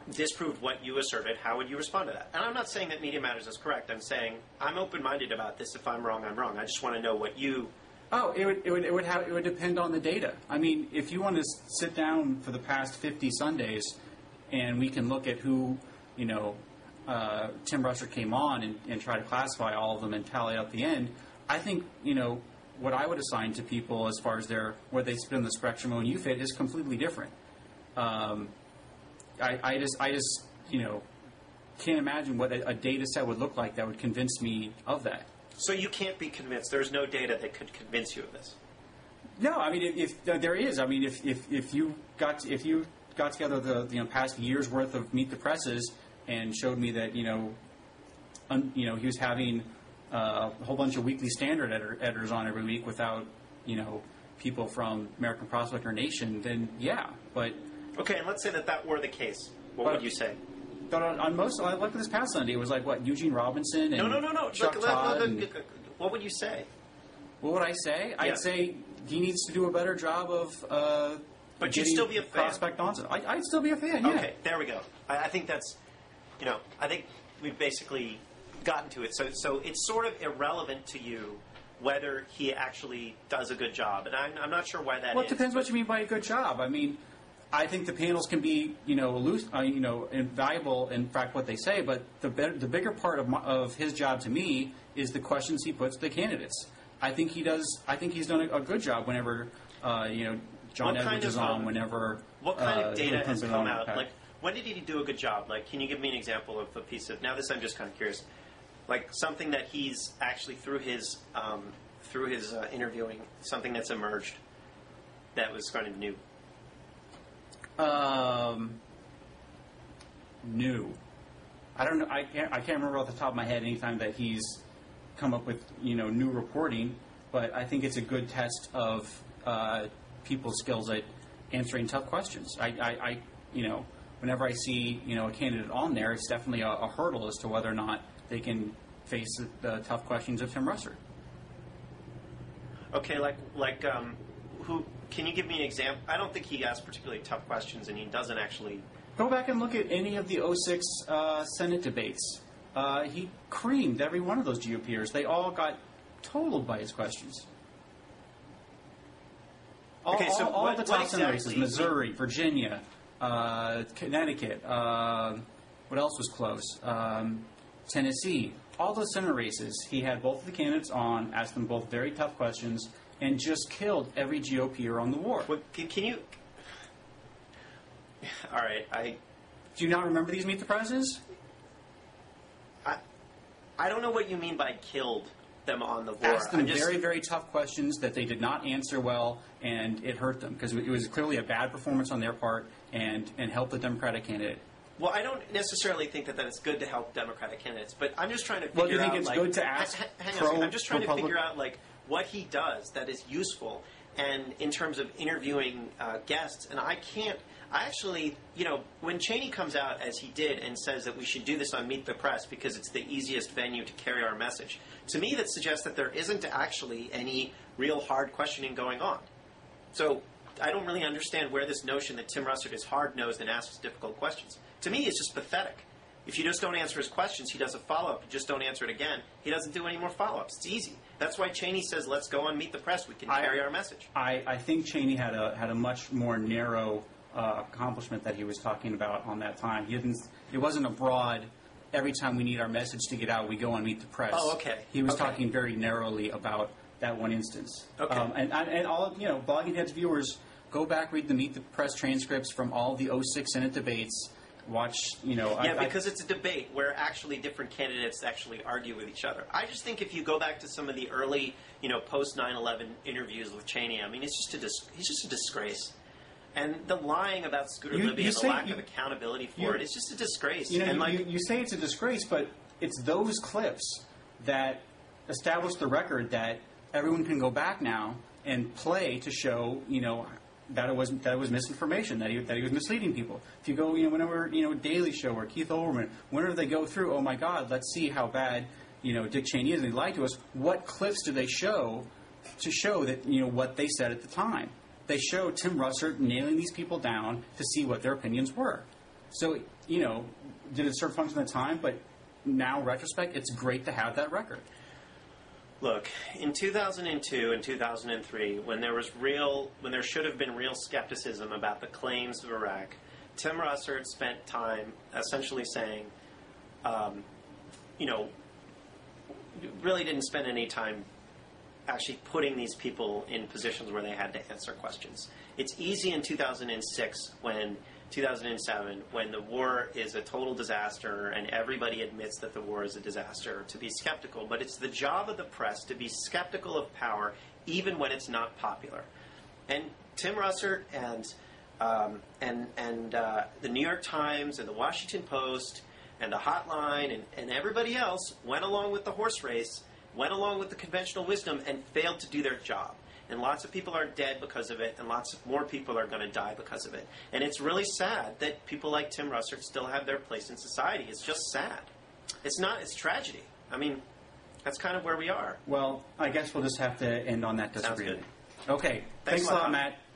disproved what you asserted, how would you respond to that? And I'm not saying that Media Matters is correct. I'm saying I'm open-minded about this. If I'm wrong, I'm wrong. I just want to know what you... Oh, it would it would it would have it would depend on the data. I mean, if you want to sit down for the past fifty Sundays, and we can look at who, you know, uh, Tim Russert came on and, and try to classify all of them and tally up the end, I think, you know, what I would assign to people as far as their where they sit in the spectrum when you fit is completely different. Um, I, I just I just you know can't imagine what a, a data set would look like that would convince me of that. So you can't be convinced. There's no data that could convince you of this. No, I mean, if, if uh, there is, I mean, if, if, if you got if you got together the you know past year's worth of Meet the Presses and showed me that you know, un, you know he was having uh, a whole bunch of Weekly Standard editor, editors on every week without you know people from American Prospector Nation, then yeah, but okay, and let's say that that were the case. What but, would you say? But on, on most, I looked at this past Sunday. It was like what Eugene Robinson and no, no, no, no. Chuck look, Todd. look, and, look, look, what would you say? What would I say? Yeah. I'd say he needs to do a better job of. Uh, but you'd still be a fan. Prospect on. I, I'd still be a fan. Yeah. Okay, there we go. I, I think that's, you know, I think we've basically gotten to it. So, so it's sort of irrelevant to you whether he actually does a good job, and I'm, I'm not sure why that well, is. Well, it depends what you mean by a good job. I mean. I think the panels can be, you know, loose, uh, you know, invaluable in fact what they say. But the be- the bigger part of my, of his job to me is the questions he puts to the candidates. I think he does. I think he's done a, a good job whenever, uh, you know, John what Edwards of, is on. um, Whenever what kind uh, of data has come out? Like, like, when did he do a good job? Like, can you give me an example of a piece of? Now, this I'm just kind of curious. Like something that he's actually through his um, through his uh, interviewing, something that's emerged that was kind of new. Um, new. I don't know. I can't. I can't remember off the top of my head any time that he's come up with you know new reporting. But I think it's a good test of uh, people's skills at answering tough questions. I, I, I, you know, whenever I see you know a candidate on there, it's definitely a, a hurdle as to whether or not they can face the, the tough questions of Tim Russert. Okay, like like um, who? Can you give me an example? I don't think he asks particularly tough questions, and he doesn't actually... Go back and look at any of the oh six uh, Senate debates. Uh, he creamed every one of those GOPers. They all got totaled by his questions. All, okay, so all, all what, the what top Senate exactly races, Missouri, Virginia, uh, Connecticut, uh, what else was close? Um, Tennessee. All those Senate races, he had both of the candidates on, asked them both very tough questions, and just killed every GOPer on the war. What, can, can you... All right, I... Do you not remember these Meet the Presses? I, I don't know what you mean by killed them on the war. Asked them just, very, very tough questions that they did not answer well, and it hurt them, because it was clearly a bad performance on their part and, and helped the Democratic candidate. Well, I don't necessarily think that, that it's good to help Democratic candidates, but I'm just trying to figure out... Well, you think out, it's like, good to ask ha- hang pro, on a second. I'm just trying to Republic- figure out, like, what he does that is useful, and in terms of interviewing uh, guests, and I can't... I actually, you know, when Cheney comes out, as he did, and says that we should do this on Meet the Press because it's the easiest venue to carry our message, to me that suggests that there isn't actually any real hard questioning going on. So I don't really understand where this notion that Tim Russert is hard-nosed and asks difficult questions. To me, it's just pathetic. If you just don't answer his questions, he does a follow-up. You just don't answer it again, he doesn't do any more follow-ups. It's easy. That's why Cheney says, let's go on Meet the Press. We can I, carry our message. I, I think Cheney had a had a much more narrow uh, accomplishment that he was talking about on that time. He didn't. It wasn't a broad, every time we need our message to get out, we go on Meet the Press. Oh, okay. He was okay. talking very narrowly about that one instance. Okay. Um, and, and all, you know, Blogging Heads viewers, go back, read the Meet the Press transcripts from all the oh six Senate debates. Watch, you know... Yeah, I, because I, it's a debate where actually different candidates actually argue with each other. I just think if you go back to some of the early, you know, post nine eleven interviews with Cheney, I mean, it's just a dis- he's just a disgrace. And the lying about Scooter You- Libby you and the say- lack you- of accountability for you- it, it's just a disgrace. You know, and you, like, you, you say it's a disgrace, but it's those clips that establish the record that everyone can go back now and play to show, you know, that it was that it was misinformation, that he that he was misleading people. If you go, you know, whenever you know Daily Show or Keith Olbermann, whenever they go through, oh my God, let's see how bad you know Dick Cheney is and he lied to us. What clips do they show to show that you know what they said at the time? They show Tim Russert nailing these people down to see what their opinions were. So, you know, did it serve function at the time? But now, retrospect, it's great to have that record. Look, in two thousand two and two thousand three, when there was real, when there should have been real skepticism about the claims of Iraq, Tim Russert spent time essentially saying, um, you know, really didn't spend any time actually putting these people in positions where they had to answer questions. It's easy in two thousand six, when two thousand seven, when the war is a total disaster and everybody admits that the war is a disaster, to be skeptical. But it's the job of the press to be skeptical of power, even when it's not popular. And Tim Russert and um, and and uh, the New York Times and the Washington Post and the Hotline and, and everybody else went along with the horse race, went along with the conventional wisdom, and failed to do their job. And lots of people are dead because of it, and lots of more people are going to die because of it. And it's really sad that people like Tim Russert still have their place in society. It's just sad. It's not, it's tragedy. I mean, that's kind of where we are. Well, I guess we'll just have to end on that disagreement. Sounds good. Okay. Thanks Thanks, a a lot, lot, Matt.